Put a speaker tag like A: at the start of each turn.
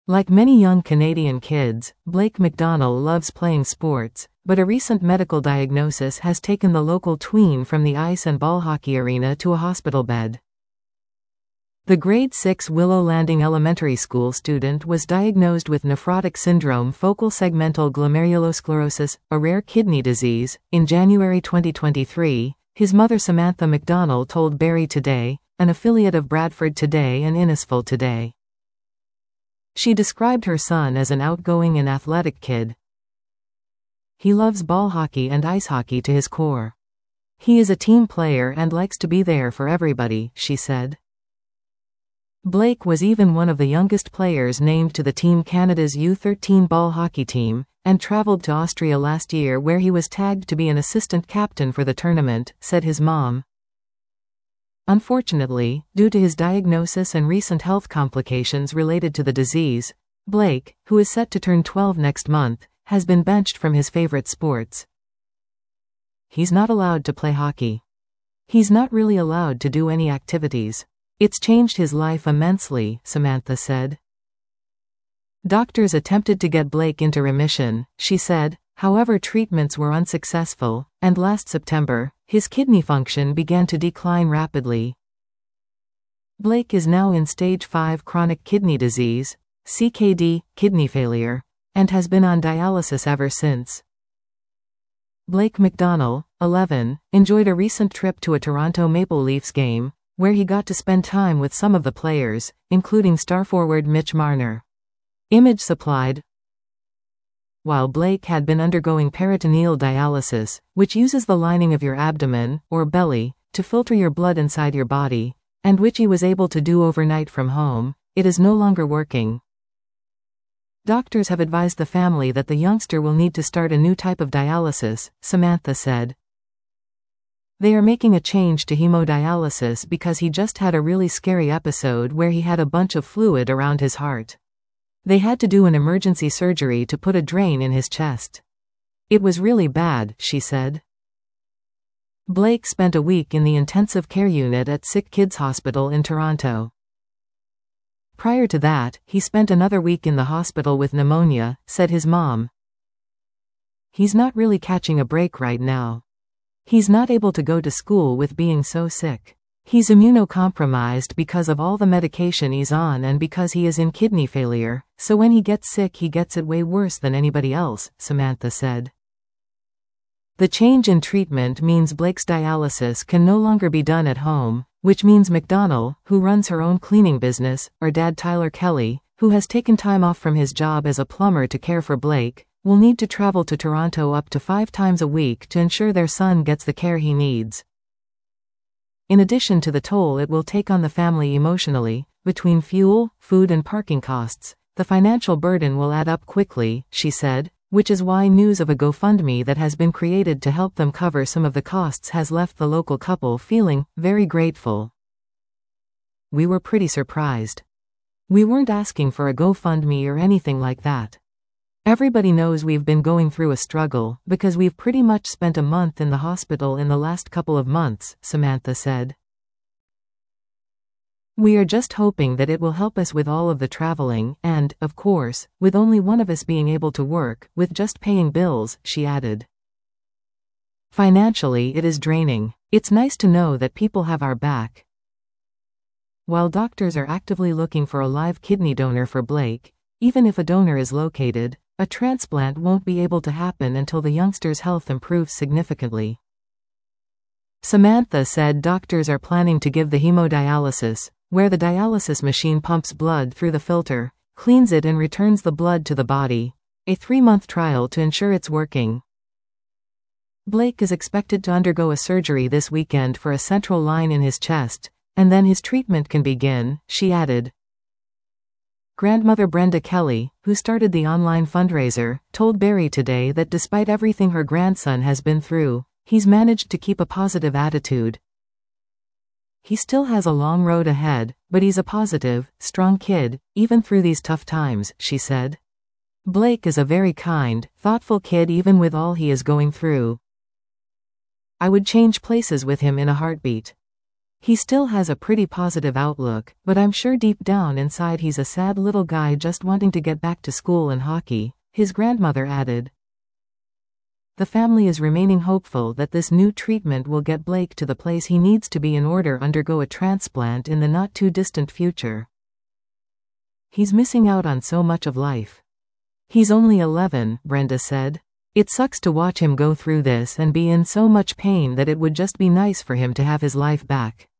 A: Like many young Canadian kids, Blake McDonald loves playing sports, but a recent medical diagnosis has taken the local tween from the ice and ball hockey arena to a hospital bed. The grade 6 Willow Landing Elementary School student was diagnosed with nephrotic syndrome, focal segmental glomerulosclerosis, a rare kidney disease, in January 2023, his mother Samantha McDonald told Barrie Today, an affiliate of Bradford Today and Innisfil Today. She described her son as an outgoing and athletic kid. He loves ball hockey and ice hockey to his core. He is a team player and likes to be there for everybody, she said. Blake was even one of the youngest players named to the Team Canada's U13 ball hockey team, and traveled to Austria last year where he was tagged to be an assistant captain for the tournament, said his mom. Unfortunately, due to his diagnosis and recent health complications related to the disease, Blake, who is set to turn 12 next month, has been benched from his favorite sports. He's not allowed to play hockey. He's not really allowed to do any activities. It's changed his life immensely, Samantha said. Doctors attempted to get Blake into remission, she said, however treatments were unsuccessful, and last September, his kidney function began to decline rapidly. Blake is now in stage 5 chronic kidney disease, CKD, kidney failure, and has been on dialysis ever since. Blake McDonald, 11, enjoyed a recent trip to a Toronto Maple Leafs game, where he got to spend time with some of the players, including star forward Mitch Marner. Image supplied. While Blake had been undergoing peritoneal dialysis, which uses the lining of your abdomen, or belly, to filter your blood inside your body, and which he was able to do overnight from home, it is no longer working. Doctors have advised the family that the youngster will need to start a new type of dialysis, Samantha said. They are making a change to hemodialysis because he just had a really scary episode where he had a bunch of fluid around his heart. They had to do an emergency surgery to put a drain in his chest. It was really bad, she said. Blake spent a week in the intensive care unit at Sick Kids Hospital in Toronto. Prior to that, he spent another week in the hospital with pneumonia, said his mom. He's not really catching a break right now. He's not able to go to school with being so sick. He's immunocompromised because of all the medication he's on and because he is in kidney failure, so when he gets sick he gets it way worse than anybody else, Samantha said. The change in treatment means Blake's dialysis can no longer be done at home, which means McDonald, who runs her own cleaning business, or dad Tyler Kelly, who has taken time off from his job as a plumber to care for Blake, will need to travel to Toronto up to 5 times a week to ensure their son gets the care he needs. In addition to the toll it will take on the family emotionally, between fuel, food and parking costs, the financial burden will add up quickly, she said, which is why news of a GoFundMe that has been created to help them cover some of the costs has left the local couple feeling very grateful. We were pretty surprised. We weren't asking for a GoFundMe or anything like that. Everybody knows we've been going through a struggle, because we've pretty much spent a month in the hospital in the last couple of months, Samantha said. We are just hoping that it will help us with all of the traveling and, of course, with only one of us being able to work, with just paying bills, she added. Financially it is draining. It's nice to know that people have our back. While doctors are actively looking for a live kidney donor for Blake, even if a donor is located, a transplant won't be able to happen until the youngster's health improves significantly. Samantha said doctors are planning to give the hemodialysis, where the dialysis machine pumps blood through the filter, cleans it and returns the blood to the body, a 3-month trial to ensure it's working. Blake is expected to undergo a surgery this weekend for a central line in his chest, and then his treatment can begin, she added. Grandmother Brenda Kelly, who started the online fundraiser, told Barrie Today that despite everything her grandson has been through, he's managed to keep a positive attitude. He still has a long road ahead, but he's a positive, strong kid, even through these tough times, she said. Blake is a very kind, thoughtful kid even with all he is going through. I would change places with him in a heartbeat. He still has a pretty positive outlook, but I'm sure deep down inside he's a sad little guy just wanting to get back to school and hockey," his grandmother added. The family is remaining hopeful that this new treatment will get Blake to the place he needs to be in order to undergo a transplant in the not-too-distant future. "He's missing out on so much of life. He's only 11, Brenda said. It sucks to watch him go through this and be in so much pain that it would just be nice for him to have his life back."